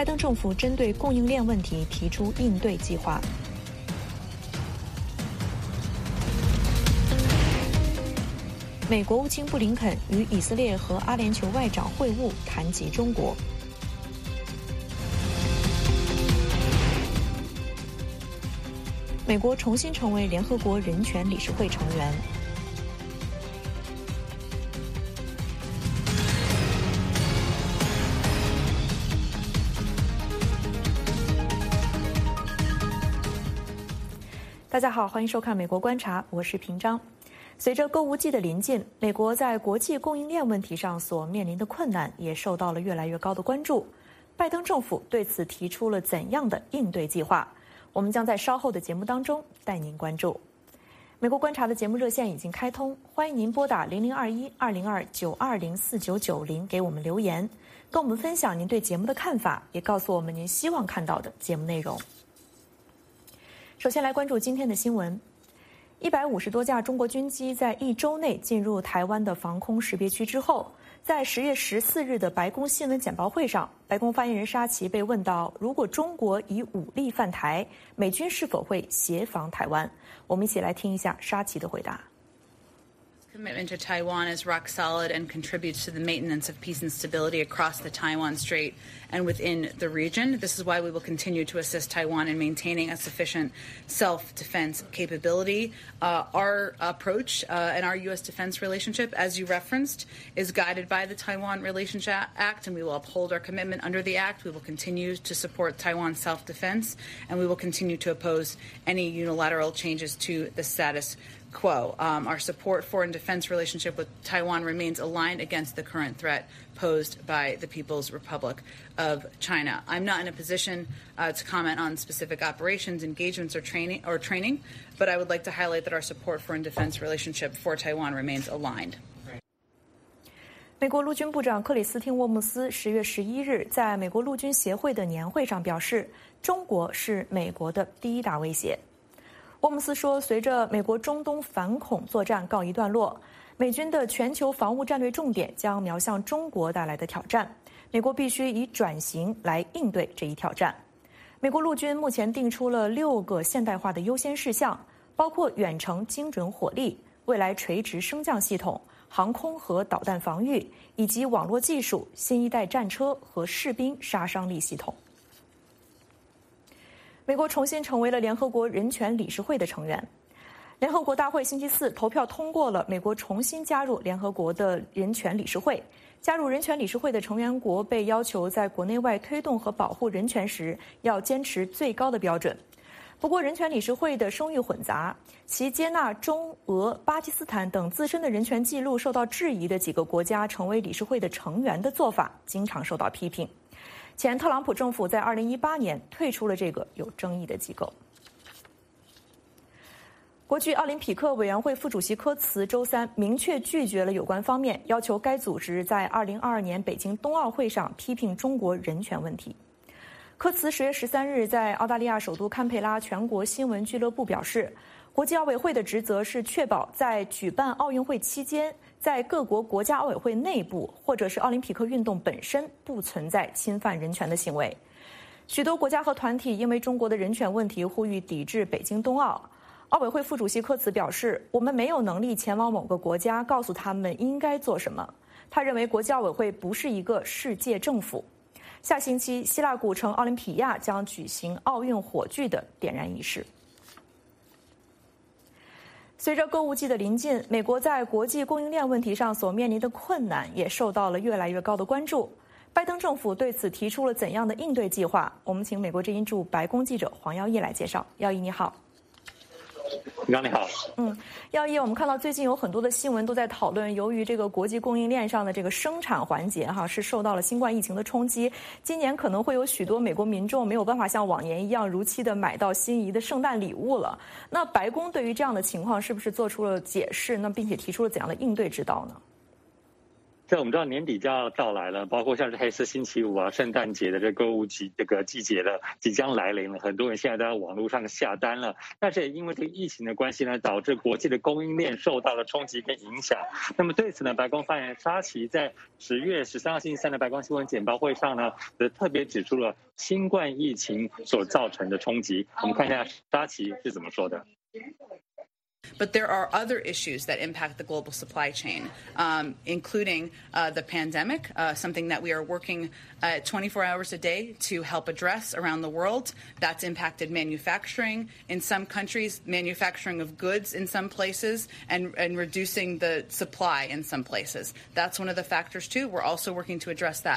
拜登政府针对供应链问题提出应对计划。美国务卿布林肯与以色列和阿联酋外长会晤，谈及中国。美国重新成为联合国人权理事会成员。大家好，欢迎收看《美国观察》，我是平章。随着购物季的临近，美国在国际供应链问题上所面临的困难也受到了越来越高的关注。拜登政府对此提出了怎样的应对计划？我们将在稍后的节目当中带您关注。美国观察的节目热线已经开通，欢迎您拨打0021-202-920-4990给我们留言，跟我们分享您对节目的看法，也告诉我们您希望看到的节目内容。首先来关注今天的新闻。150多架中国军机在1周内进入台湾的防空识别区之后，在10月14日的白宫新闻简报会上，白宫发言人沙奇被问到，如果中国以武力犯台，美军是否会协防台湾？我们一起来听一下沙奇的回答。 Commitment to Taiwan is rock solid and contributes to the maintenance of peace and stability across the Taiwan Strait and within the region. This is why we will continue to assist Taiwan in maintaining a sufficient self-defense capability. Our approach and our U.S. defense relationship, as you referenced, is guided by the Taiwan Relationship Act, and we will uphold our commitment under the Act. We will continue to support Taiwan's self-defense, and we will continue to oppose any unilateral changes to the status quo. Our support, foreign defense relationship with Taiwan remains aligned against the current threat posed by the People's Republic of China. I'm not in a position to comment on specific operations, engagements, or training, but I would like to highlight that our support, foreign defense relationship for Taiwan remains aligned. 美国陆军部长克里斯汀·沃姆斯10月11日在美国陆军协会的年会上表示，中国是美国的第一大威胁。沃姆斯说，随着美国中东反恐作战告一段落，美军的全球防务战略重点将瞄向中国带来的挑战，美国必须以转型来应对这一挑战。美国陆军目前定出了6个现代化的优先事项，包括远程精准火力、未来垂直升降系统、航空和导弹防御，以及网络技术、新一代战车和士兵杀伤力系统。美国重新成为了联合国人权理事会的成员。联合国大会星期四投票通过了美国重新加入联合国的人权理事会。加入人权理事会的成员国被要求在国内外推动和保护人权时，要坚持最高的标准。不过，人权理事会的声誉混杂，其接纳中俄、巴基斯坦等自身的人权记录受到质疑的几个国家成为理事会的成员的做法，经常受到批评。前特朗普政府在2018年退出了这个有争议的机构。国际奥林匹克委员会副主席科茨周三明确拒绝了有关方面要求该组织在2022年北京冬奥会上批评中国人权问题。科茨10月13日在澳大利亚首都堪培拉全国新闻俱乐部表示，国际奥委会的职责是确保在举办奥运会期间，在各国国家奥委会内部或者是奥林匹克运动本身不存在侵犯人权的行为。许多国家和团体因为中国的人权问题呼吁抵制北京冬奥。奥委会副主席科茨表示，我们没有能力前往某个国家告诉他们应该做什么。他认为国际奥委会不是一个世界政府。下星期，希腊古城奥林匹亚将举行奥运火炬的点燃仪式。随着购物季的临近，美国在国际供应链问题上所面临的困难也受到了越来越高的关注。拜登政府对此提出了怎样的应对计划？我们请美国之音驻白宫记者黄耀义来介绍。耀义你好。 你好。 耀义，我们看到最近有很多的新闻都在讨论，由于这个国际供应链上的这个生产环节是受到了新冠疫情的冲击，今年可能会有许多美国民众没有办法像往年一样如期的买到心仪的圣诞礼物了。那白宫对于这样的情况是不是做出了解释呢，并且提出了怎样的应对之道呢？ 在我们知道年底就要到来了，包括像是黑色星期五啊、圣诞节的这购物季节的即将来临了，很多人现在都在网络上下单了。但是也因为这个疫情的关系呢，导致国际的供应链受到了冲击跟影响。那么对此呢，白宫发言人沙奇在10月13号星期三的白宫新闻简报会上呢，特别指出了新冠疫情所造成的冲击。我们看一下沙奇是怎么说的。 But there are other issues that impact the global supply chain, including the pandemic, something that we are working 24 hours a day to help address around the world. That's impacted manufacturing in some countries, manufacturing of goods in some places, and reducing the supply in some places. That's one of the factors, too. We're also working to address that.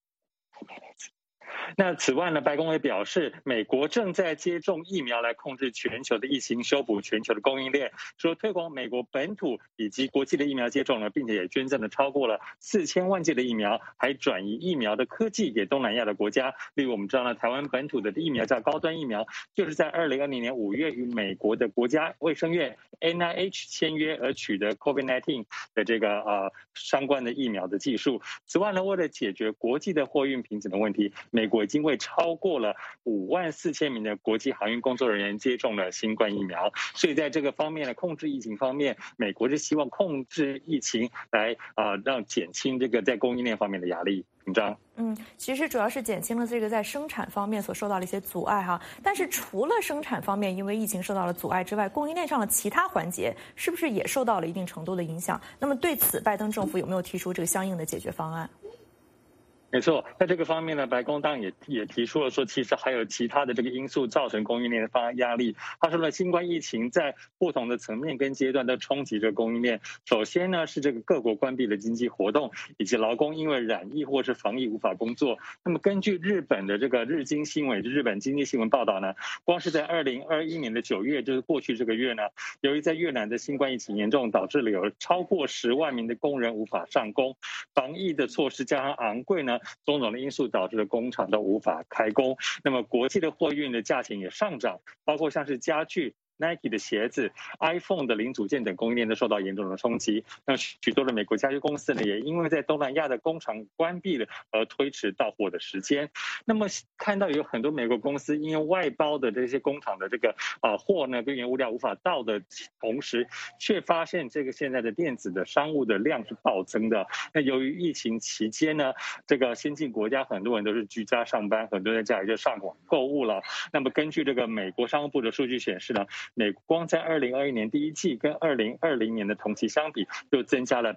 那此外呢，白宫也表示，美国正在接种疫苗来控制全球的疫情，修补全球的供应链，说推广美国本土以及国际的疫苗接种呢，并且也捐赠了超过了4000万剂的疫苗，还转移疫苗的科技给东南亚的国家。例如我们知道呢，台湾本土的疫苗叫高端疫苗，就是在2020年5月与美国的国家卫生院 NIH 签约而取得 COVID-19 的这个相关的疫苗的技术。此外呢，为了解决国际的货运瓶颈的问题，美国已经为超过了54000名的国际航运工作人员接种了新冠疫苗，所以在这个方面呢，控制疫情方面，美国是希望控制疫情来让减轻这个在供应链方面的压力。紧张。 其实主要是减轻了这个在生产方面所受到的一些阻碍哈。但是除了生产方面因为疫情受到了阻碍之外，供应链上的其他环节是不是也受到了一定程度的影响？那么对此，拜登政府有没有提出这个相应的解决方案？ 没错，在这个方面呢，白宫当然也提出了说，其实还有其他的这个因素造成供应链的压力。他说了，新冠疫情在不同的层面跟阶段都冲击着供应链。首先呢，是这个各国关闭的经济活动，以及劳工因为染疫或是防疫无法工作。那么根据日本的这个日经新闻，日本经济新闻报道呢，光是在2021年的9月，就是过去这个月呢，由于在越南的新冠疫情严重，导致了有超过10万名的工人无法上工，防疫的措施加上昂贵呢。种种的因素导致了工厂都无法开工，那么国际的货运的价钱也上涨，包括像是家具、Nike 的鞋子、iPhone 的零组件等供应链都受到严重的冲击。那许多的美国家具公司呢，也因为在东南亚的工厂关闭了而推迟到货的时间。那么看到有很多美国公司因为外包的这些工厂的这个货呢跟原物料无法到的同时，却发现这个现在的电子的商务的量是暴增的。那由于疫情期间呢，这个先进国家很多人都是居家上班，很多人在家里就上网购物了。那么根据这个美国商务部的数据显示呢，美国光在2021年第一季跟2020年的同期相比，就增加了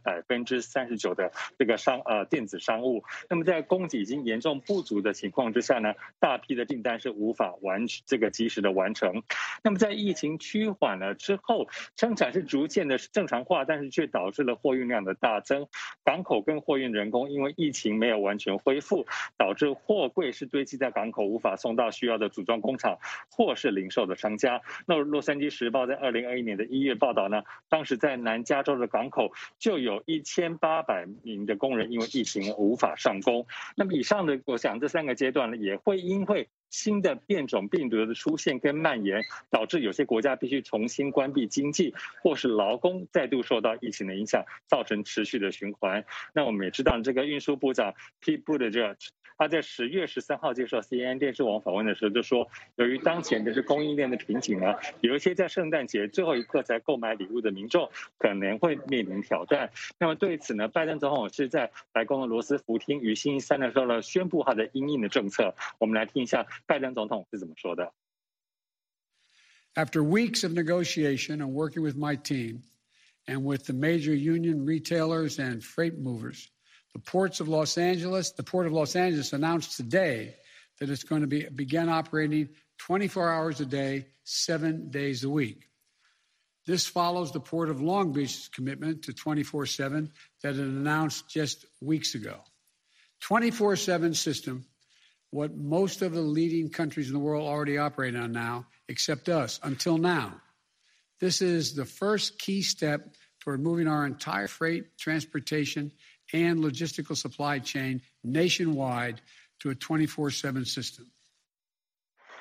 39%的这个电子商务。那么在供给已经严重不足的情况之下呢，大批的订单是无法及时的完成。那么在疫情趋缓了之后，生产是逐渐的正常化，但是却导致了货运量的大增。港口跟货运人工因为疫情没有完全恢复，导致货柜是堆积在港口，无法送到需要的组装工厂或是零售的商家。那洛杉矶时报在2021年的1月报道呢，当时在南加州的港口就有1800名的工人因为疫情无法上工。那么以上的我想这3个阶段呢，也会因为新的变种病毒的出现跟蔓延，导致有些国家必须重新关闭经济，或是劳工再度受到疫情的影响，造成持续的循环。那我们也知道，这个运输部长 Pete Buttigieg他在10月13号接受 CNN 电视网访问的时候就说，由于当前的供应链的瓶颈呢，有一些在圣诞节最后一刻才购买礼物的民众可能会面临挑战。那么对此呢，拜登总统是在白宫的罗斯福厅于星期三的时候呢，宣布他的因应的政策。我们来听一下拜登总统是怎么说的。 After weeks of negotiation and working with my team and with the major union retailers and freight movers, the Port of Los Angeles announced today that it's going to begin operating 24 hours a day, 7 days a week. This follows the Port of Long Beach's commitment to 24/7 that it announced just weeks ago. 24/7 system, what most of the leading countries in the world already operate on now, except us, until now. This is the first key step toward moving our entire freight, transportation, and logistical supply chain nationwide to a 24/7 system.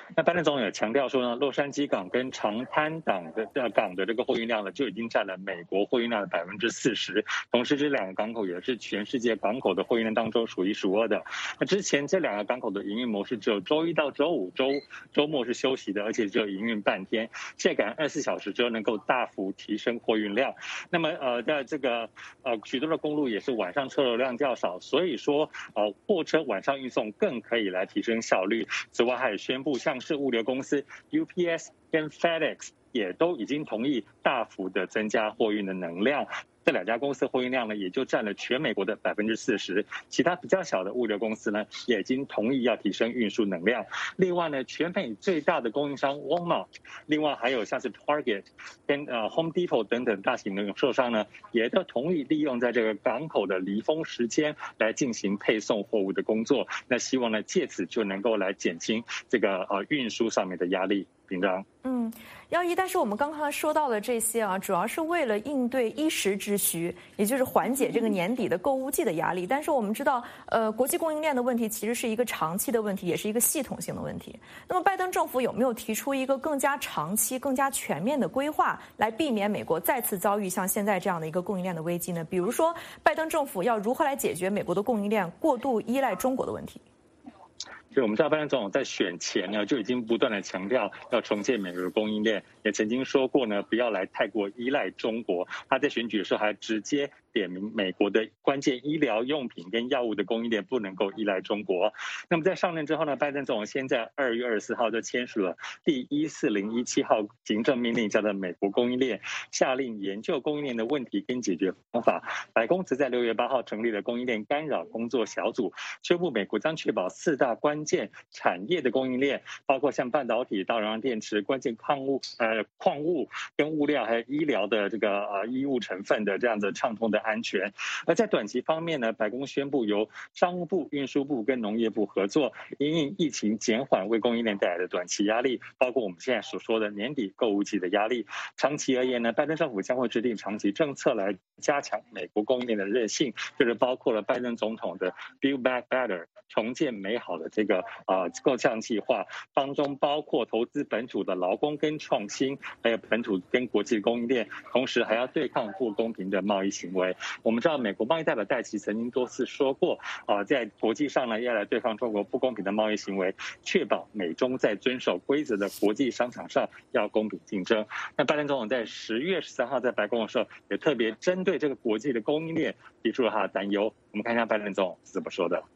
那拜登总统也强调说呢，洛杉矶港跟长滩港的这个货运量呢，就已经占了美国货运量的40%，同时这两个港口也是全世界港口的货运量当中数一数二的。那之前这两个港口的营运模式只有周一到周五，周末是休息的，而且只有营运半天。现在改24小时之后，能够大幅提升货运量。那么在这个许多的公路也是晚上车流量较少，所以说货车晚上运送更可以来提升效率。此外，还宣布像是物流公司 UPS 跟 FedEx 也都已经同意大幅的增加货运的能量。这两家公司货运量呢，也就占了全美国的40%。其他比较小的物流公司呢，也已经同意要提升运输能量。另外呢，全美最大的供应商 Walmart， 另外还有像是 Target 跟Home Depot 等等大型的零售商呢，也都同意利用在这个港口的离峰时间来进行配送货物的工作。那希望呢，借此就能够来减轻这个运输上面的压力。屏障。 耀一，但是我们刚刚说到的这些啊，主要是为了应对一时之需，也就是缓解这个年底的购物季的压力。但是我们知道，国际供应链的问题其实是一个长期的问题，也是一个系统性的问题。那么，拜登政府有没有提出一个更加长期、更加全面的规划，来避免美国再次遭遇像现在这样的一个供应链的危机呢？比如说，拜登政府要如何来解决美国的供应链过度依赖中国的问题？ 就我们知道，拜登总统在选前呢就已经不断的强调要重建美国的供应链，也曾经说过呢不要来太过依赖中国。他在选举的时候还直接点名美国的关键医疗用品跟药物的供应链不能够依赖中国。那么在上任之后呢，拜登总统先在2月24号就签署了第14017号行政命令，叫做美国供应链，下令研究供应链的问题跟解决方法。白宫则在6月8号成立了供应链干扰工作小组，宣布美国将确保4大关键产业的供应链，包括像半导体、到容量电池、关键矿物跟物料，还有医疗的这个衣物成分的这样子畅通的安全。而在短期方面呢，白宫宣布由商务部、运输部跟农业部合作，因应疫情减缓为供应链带来的短期压力，包括我们现在所说的年底购物季的压力。长期而言呢，拜登政府将会制定长期政策来加强美国供应链的韧性，就是包括了拜登总统的 Build Back Better 重建美好的这个构想计划，当中包括投资本土的劳工跟创新，还有本土跟国际供应链，同时还要对抗不公平的贸易行为。我们知道美国贸易代表戴琪曾经多次说过在国际上呢要来对抗中国不公平的贸易行为，确保美中在遵守规则的国际商场上要公平竞争。那拜登总统在10月13号在白宫的时候也特别针对这个国际的供应链提出了他的担忧。我们看一下拜登总统是怎么说的。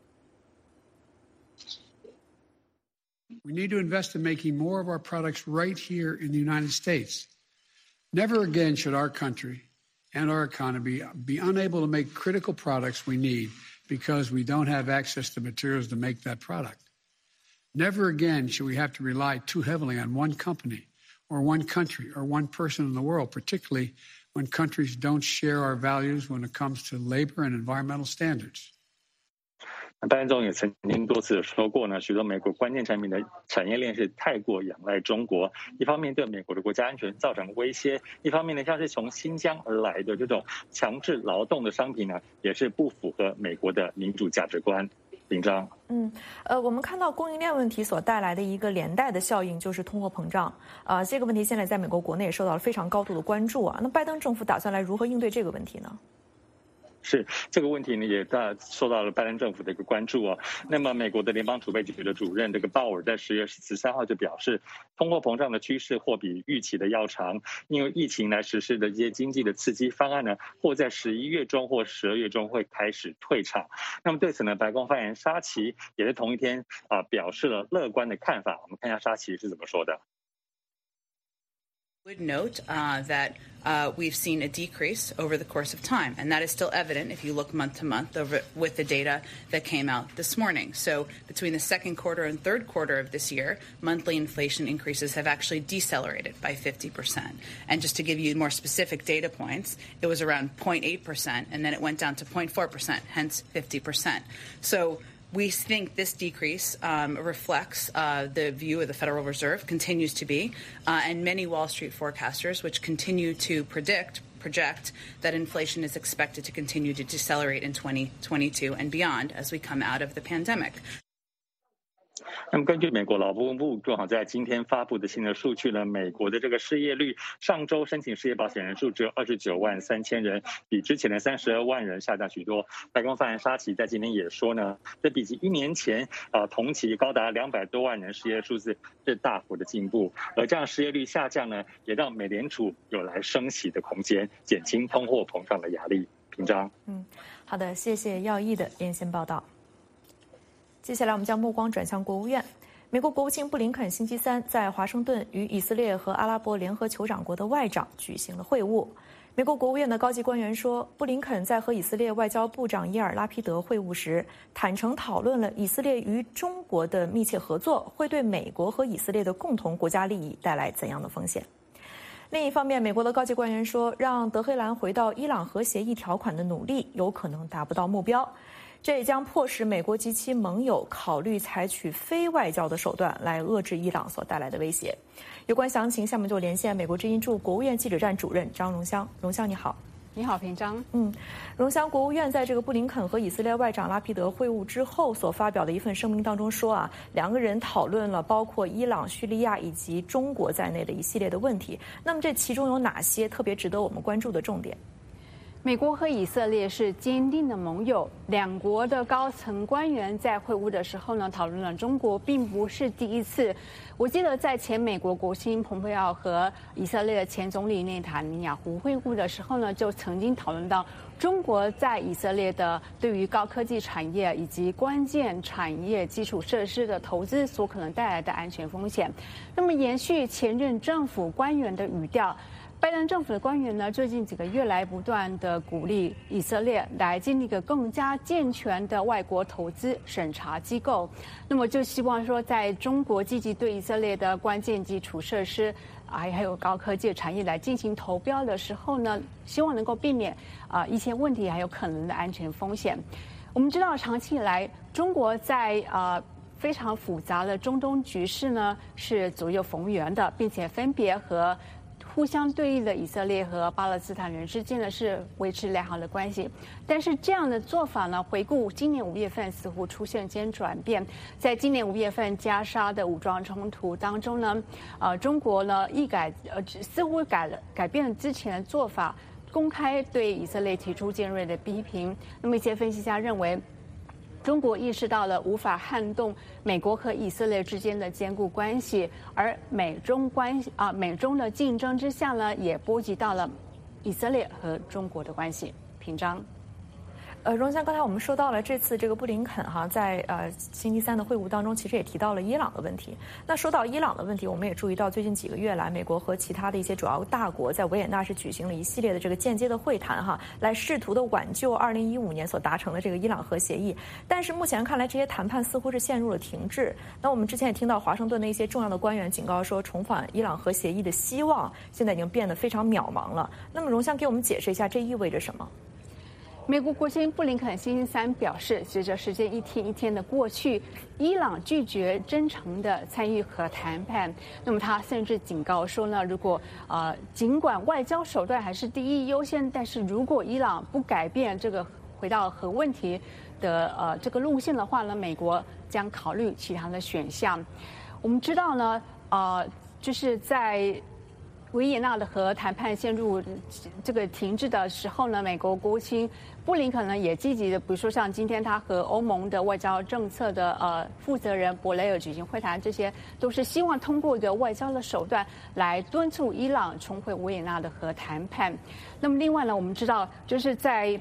We need to invest in making more of our products right here in the United States. Never again should our country and our economy be unable to make critical products we need because we don't have access to materials to make that product. Never again should we have to rely too heavily on one company or one country or one person in the world, particularly when countries don't share our values when it comes to labor and environmental standards. 拜登总统也曾经多次说过呢，许多美国关键产品的产业链是太过仰赖中国，一方面对美国的国家安全造成威胁，一方面呢，像是从新疆而来的这种强制劳动的商品呢，也是不符合美国的民主价值观。紧张。 我们看到供应链问题所带来的一个连带的效应就是通货膨胀这个问题现在在美国国内也受到了非常高度的关注那拜登政府打算来如何应对这个问题呢？ 是这个问题呢，也受到了拜登政府的一个关注那么，美国的联邦储备局的主任这个鲍尔在10月13号就表示，通货膨胀的趋势或比预期的要长，因为疫情来实施的这些经济的刺激方案呢，或在11月中或12月中会开始退场。那么对此呢，白宫发言人沙奇也在同一天表示了乐观的看法。我们看一下沙奇是怎么说的。 Would note that we've seen a decrease over the course of time, and that is still evident if you look month to month with the data that came out this morning. So between the second quarter and third quarter of this year, monthly inflation increases have actually decelerated by 50%. And just to give you more specific data points, it was around 0.8%, and then it went down to 0.4%, hence 50%. So we think this decrease reflects the view of the Federal Reserve, continues to be, and many Wall Street forecasters, which continue to project that inflation is expected to continue to decelerate in 2022 and beyond as we come out of the pandemic. 那么根据美国劳工部正好在今天发布的新的数据呢，美国的这个失业率上周申请失业保险人数只有29万3千人，比之前的32万人下降许多。白宫发言人沙奇在今天也说呢，这比起1年前同期高达200多万人失业数字是大幅的进步。而这样失业率下降呢，也让美联储有来升息的空间，减轻通货膨胀的压力。平章， 好的，谢谢耀毅的连线报道。接下来我们将目光转向国务院。美国国务卿布林肯星期三在华盛顿与以色列和阿拉伯联合酋长国的外长举行了会晤。美国国务院的高级官员说，布林肯在和以色列外交部长伊尔拉皮德会晤时，坦诚讨论了以色列与中国的密切合作会对美国和以色列的共同国家利益带来怎样的风险。另一方面，美国的高级官员说，让德黑兰回到伊朗核协议条款的努力有可能达不到目标，这也将迫使美国及其盟友考虑采取非外交的手段来遏制伊朗所带来的威胁。有关详情，下面就连线美国之音驻国务院记者站主任张荣香。荣香你好。 你好，平章。 荣香，国务院在这个布林肯和以色列外长拉皮德会晤之后所发表的一份声明当中说两个人讨论了包括伊朗、叙利亚以及中国在内的一系列的问题。那么这其中有哪些特别值得我们关注的重点？ 美国和以色列是坚定的盟友，两国的高层官员在会晤的时候呢，讨论了中国并不是第一次。我记得在前美国国务卿蓬佩奥和以色列的前总理内塔尼亚胡会晤的时候呢，就曾经讨论到中国在以色列的对于高科技产业以及关键产业基础设施的投资所可能带来的安全风险。那么延续前任政府官员的语调，拜登政府的官员呢，最近几个月来不断的鼓励以色列来建立一个更加健全的外国投资审查机构。那么就希望说，在中国积极对以色列的关键基础设施还有高科技产业来进行投标的时候呢，希望能够避免一些问题还有可能的安全风险。我们知道，长期以来中国在非常复杂的中东局势呢是左右逢源的，并且分别和互相对立的以色列和巴勒斯坦人之间呢是维持良好的关系，但是这样的做法呢，回顾今年5月份似乎出现间转变。在今年5月份加沙的武装冲突当中呢，中国呢似乎改变了之前的做法，公开对以色列提出尖锐的批评。那么一些分析家认为，中国意识到了无法撼动美国和以色列之间的坚固关系，而美中的竞争之下呢，也波及到了以色列和中国的关系。平章。 荣香，刚才我们说到了这次这个布林肯在星期三的会晤当中，其实也提到了伊朗的问题。那说到伊朗的问题，我们也注意到最近几个月来，美国和其他的一些主要大国在维也纳是举行了一系列的这个间接的会谈来试图的挽救2015年所达成的这个伊朗核协议。但是目前看来，这些谈判似乎是陷入了停滞。那我们之前也听到华盛顿的一些重要的官员警告说，重返伊朗核协议的希望现在已经变得非常渺茫了。那么荣香给我们解释一下，这意味着什么？ 美国国务卿布林肯星期三表示，随着时间一天一天的过去，伊朗拒绝真诚的参与核谈判。那么他甚至警告说呢，如果尽管外交手段还是第一优先，但是如果伊朗不改变这个回到核问题的这个路线的话呢，美国将考虑其他的选项。我们知道呢，就是在维也纳的核谈判陷入这个停滞的时候呢，美国国务卿布林肯呢也积极的，比如说像今天他和欧盟的外交政策的负责人博雷尔举行会谈，这些都是希望通过一个外交的手段来敦促伊朗重回维也纳的核谈判。那么另外呢，我们知道就是在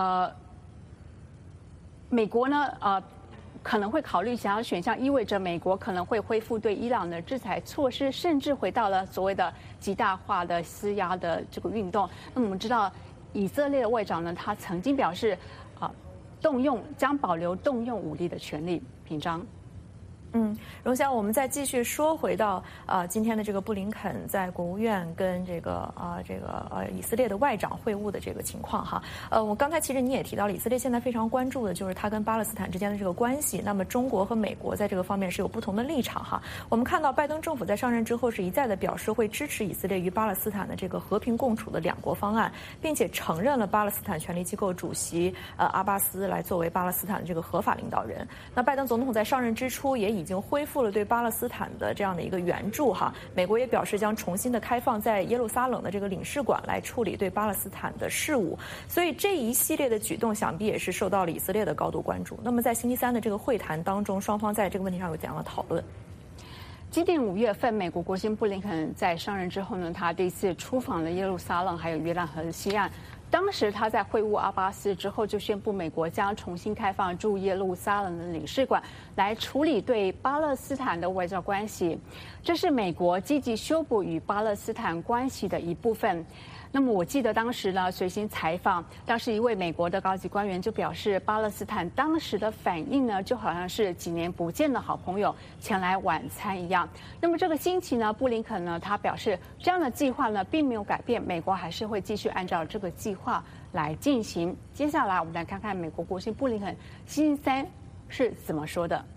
美国呢可能会考虑其他选项，意味着美国可能会恢复对伊朗的制裁措施，甚至回到了所谓的极大化的施压的这个运动。那么我们知道，以色列的外长呢，他曾经表示，将保留动用武力的权利。平章。 荣香，我们再继续说回到今天的这个布林肯在国务院跟这个以色列的外长会晤的这个情况我刚才其实你也提到了，以色列现在非常关注的就是他跟巴勒斯坦之间的这个关系。那么中国和美国在这个方面是有不同的立场我们看到拜登政府在上任之后是一再的表示会支持以色列与巴勒斯坦的这个和平共处的两国方案，并且承认了巴勒斯坦权力机构主席阿巴斯来作为巴勒斯坦的这个合法领导人。那拜登总统在上任之初也以已经恢复了对巴勒斯坦的这样的一个援助哈。美国也表示将重新的开放在耶路撒冷的这个领事馆来处理对巴勒斯坦的事务，所以这一系列的举动想必也是受到了以色列的高度关注。那么在星期三的这个会谈当中，双方在这个问题上有怎样的讨论？ 今年5月份，美国国务卿布林肯在上任之后呢，他第一次出访了耶路撒冷，还有约旦河西岸。当时他在会晤阿巴斯之后，就宣布美国将重新开放驻耶路撒冷的领事馆，来处理对巴勒斯坦的外交关系。这是美国积极修补与巴勒斯坦关系的一部分。那么我记得当时呢，随行采访，当时一位美国的高级官员就表示，巴勒斯坦当时的反应呢，就好像是几年不见的好朋友前来晚餐一样。那么这个星期呢，布林肯呢，他表示这样的计划呢，并没有改变，美国还是会继续按照这个计划来进行。接下来我们来看看美国国务卿布林肯星期三是怎么说的。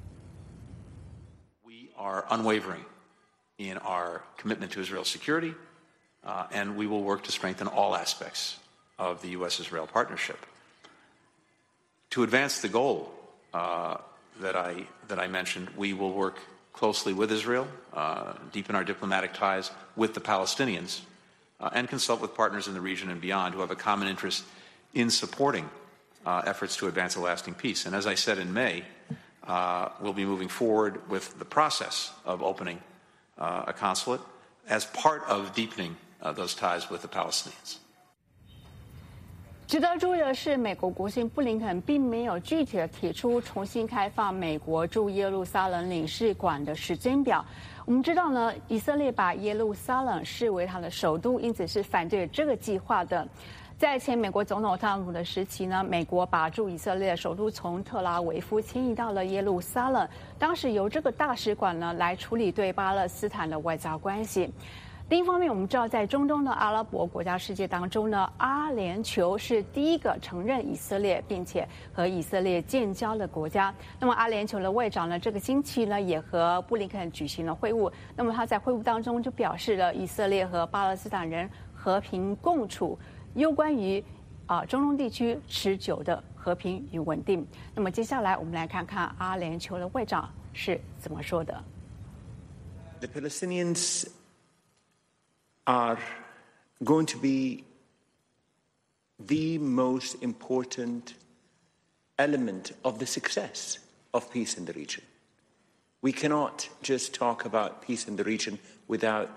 We are unwavering in our commitment to Israel's security. And we will work to strengthen all aspects of the U.S.-Israel partnership. To advance the goal that I mentioned, we will work closely with Israel, deepen our diplomatic ties with the Palestinians, and consult with partners in the region and beyond who have a common interest in supporting efforts to advance a lasting peace. And as I said in May, we'll be moving forward with the process of opening a consulate as part of deepening those ties with the Palestinians. 值得注意的是，美国国务卿布林肯并没有具体的提出重新开放美国驻耶路撒冷领事馆的时间表。我们知道呢，以色列把耶路撒冷视为它的首都，因此是反对这个计划的。在前美国总统特朗普的时期呢，美国把驻以色列首都从特拉维夫迁移到了耶路撒冷，当时由这个大使馆呢来处理对巴勒斯坦的外交关系。另一方面，我们知道在中东的阿拉伯国家世界当中呢，阿联酋是第一个承认以色列并且和以色列建交的国家。那么阿联酋的外长呢，这个星期呢也和布林肯举行了会晤。那么他在会晤当中就表示了以色列和巴勒斯坦人和平共处，攸关于中东地区持久的和平与稳定。那么接下来我们来看看阿联酋的外长是怎么说的。 The Palestinians are going to be the most important element of the success of peace in the region. We cannot just talk about peace in the region without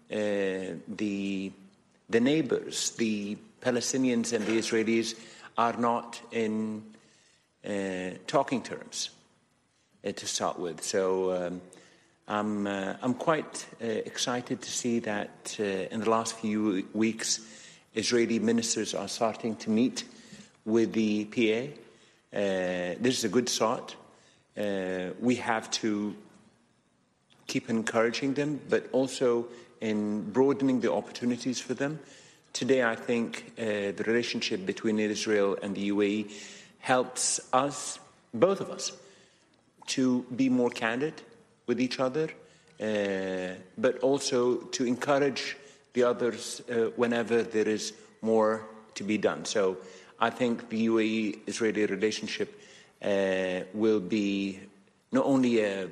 the neighbors. The Palestinians and the Israelis are not in talking terms to start with. So I'm quite excited to see that in the last few weeks, Israeli ministers are starting to meet with the PA. This is a good start. We have to keep encouraging them, but also in broadening the opportunities for them. Today, I think the relationship between Israel and the UAE helps us, both of us, to be more candid with each other, but also to encourage the others whenever there is more to be done. So I think the UAE-Israeli relationship will be not only a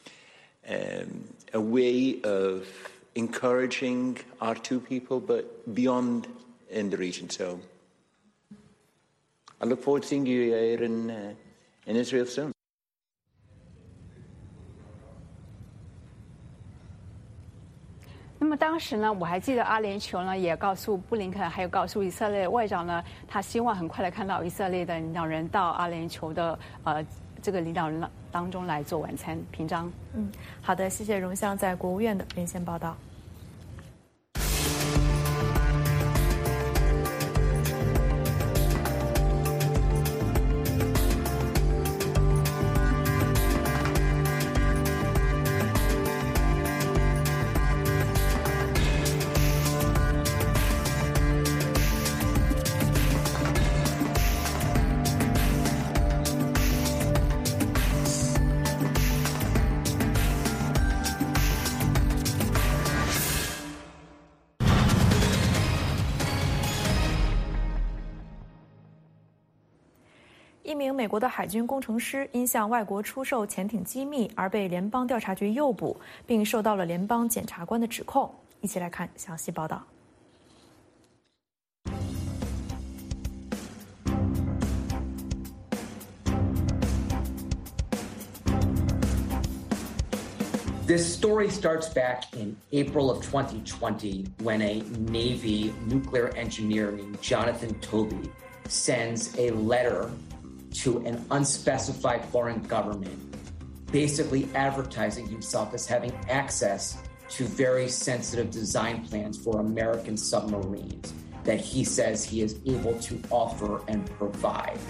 way of encouraging our two people, but beyond in the region. So I look forward to seeing you here in Israel soon. 那么当时呢，我还记得阿联酋呢也告诉布林肯，还有告诉以色列外长呢，他希望很快的看到以色列的领导人到阿联酋的这个领导人当中来做晚餐。平章， 好的，谢谢荣香在国务院的连线报道。 一名美国的海军工程师因向外国出售潜艇机密而被联邦调查局诱捕，并受到了联邦检察官的指控。一起来看详细报道。 This story starts back in April of 2020 when a Navy nuclear engineer named Jonathan Toby sends a letter to an unspecified foreign government, basically advertising himself as having access to very sensitive design plans for American submarines that he says he is able to offer and provide.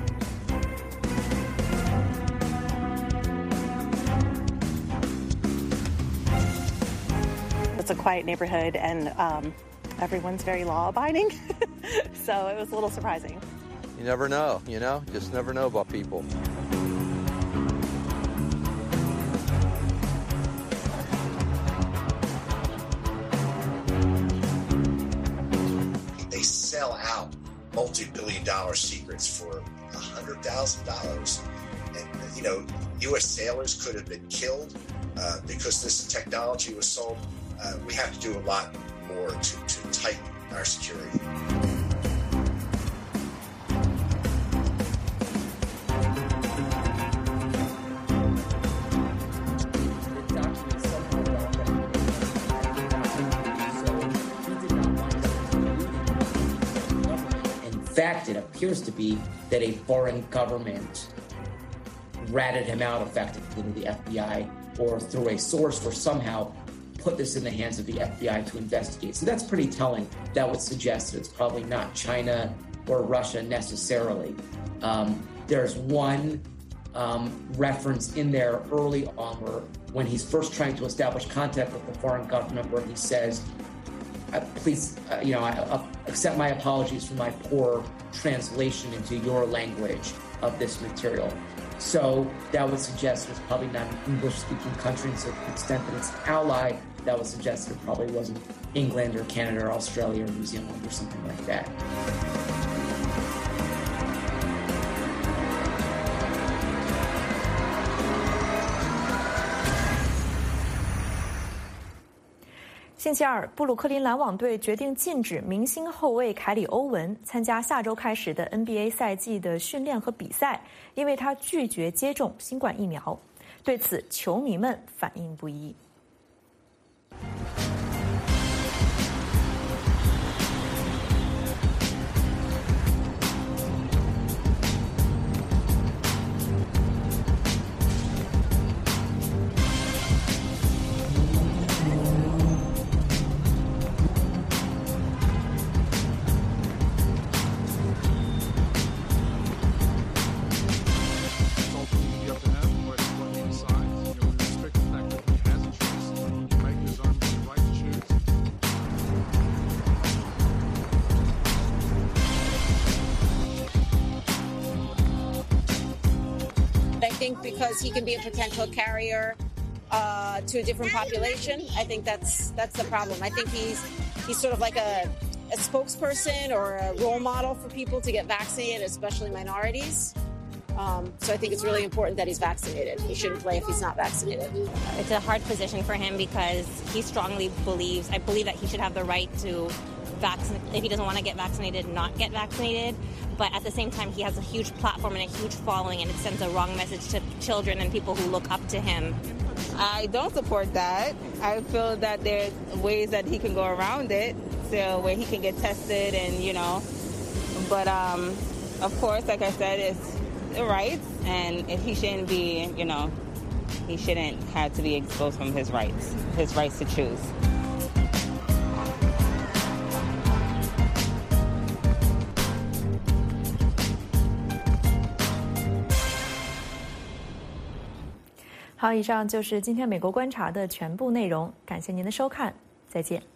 It's a quiet neighborhood, and everyone's very law-abiding, so it was a little surprising. You never know, just never know about people. They sell out multi-billion-dollar secrets for $100,000, and U.S. sailors could have been killed because this technology was sold. We have to do a lot more to tighten our security. In fact, it appears to be that a foreign government ratted him out effectively to the FBI or through a source or somehow put this in the hands of the FBI to investigate. So that's pretty telling. That would suggest that it's probably not China or Russia necessarily. There's one reference in there early on when he's first trying to establish contact with the foreign government where he says, please, accept my apologies for my poor translation into your language of this material. So that would suggest it's probably not an English-speaking country, and so to the extent that it's an ally, that would suggest it probably wasn't England or Canada or Australia or New Zealand or something like that. 《星期二，布鲁克林篮网队决定禁止明星后卫凯里·欧文参加下周开始的 NBA 赛季的训练和比赛，因为他拒绝接种新冠疫苗。对此，球迷们反应不一。 Because he can be a potential carrier to a different population. I think that's the problem. I think he's sort of like a spokesperson or a role model for people to get vaccinated, especially minorities. So I think it's really important that he's vaccinated. He shouldn't play if he's not vaccinated. It's a hard position for him because he strongly believes, I believe that he should have the right to vaccinate. If he doesn't want to get vaccinated, not get vaccinated. But at the same time, he has a huge platform and a huge following, and it sends a wrong message to children and people who look up to him. I don't support that. I feel that there's ways that he can go around it, so where he can get tested and, But, of course, like I said, it's the rights, and if he shouldn't be, he shouldn't have to be exposed from his rights to choose. 好，以上就是今天美国观察的全部内容，感谢您的收看，再见。